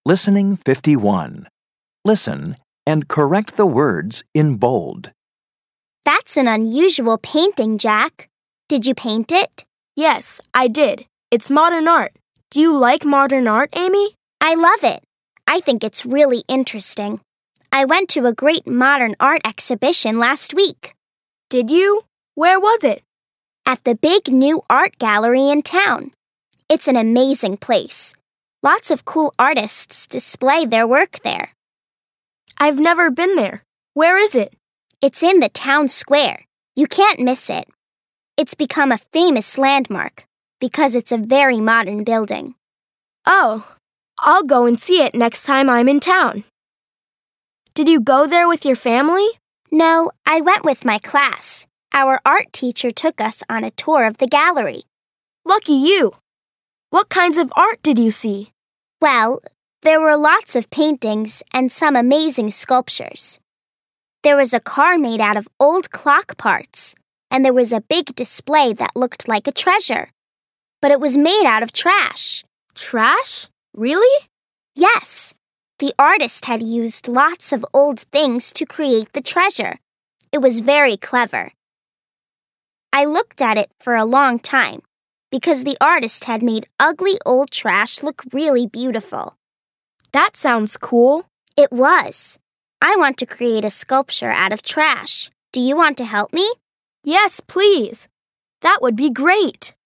Listening 51. Listen and correct the words in bold. That's an unusual painting, Jack. Did you paint it? Yes, I did. It's modern art. Do you like modern art, Amy? I love it. I think it's really interesting. I went to a great modern art exhibition last week. Did you? Where was it? At the big new art gallery in town. It's an amazing place. Lots of cool artists display their work there. I've never been there. Where is it? It's in the town square. You can't miss it. It's become a famous landmark because it's a very modern building. Oh, I'll go and see it next time I'm in town. Did you go there with your family? No, I went with my class. Our art teacher took us on a tour of the gallery. Lucky you. What kinds of art did you see? Well, there were lots of paintings and some amazing sculptures. There was a car made out of old clock parts, and there was a big display that looked like a treasure. But it was made out of trash. Trash? Really? Yes. The artist had used lots of old things to create the treasure. It was very clever. I looked at it for a long time because the artist had made ugly old trash look really beautiful. That sounds cool. It was. I want to create a sculpture out of trash. Do you want to help me? Yes, please. That would be great.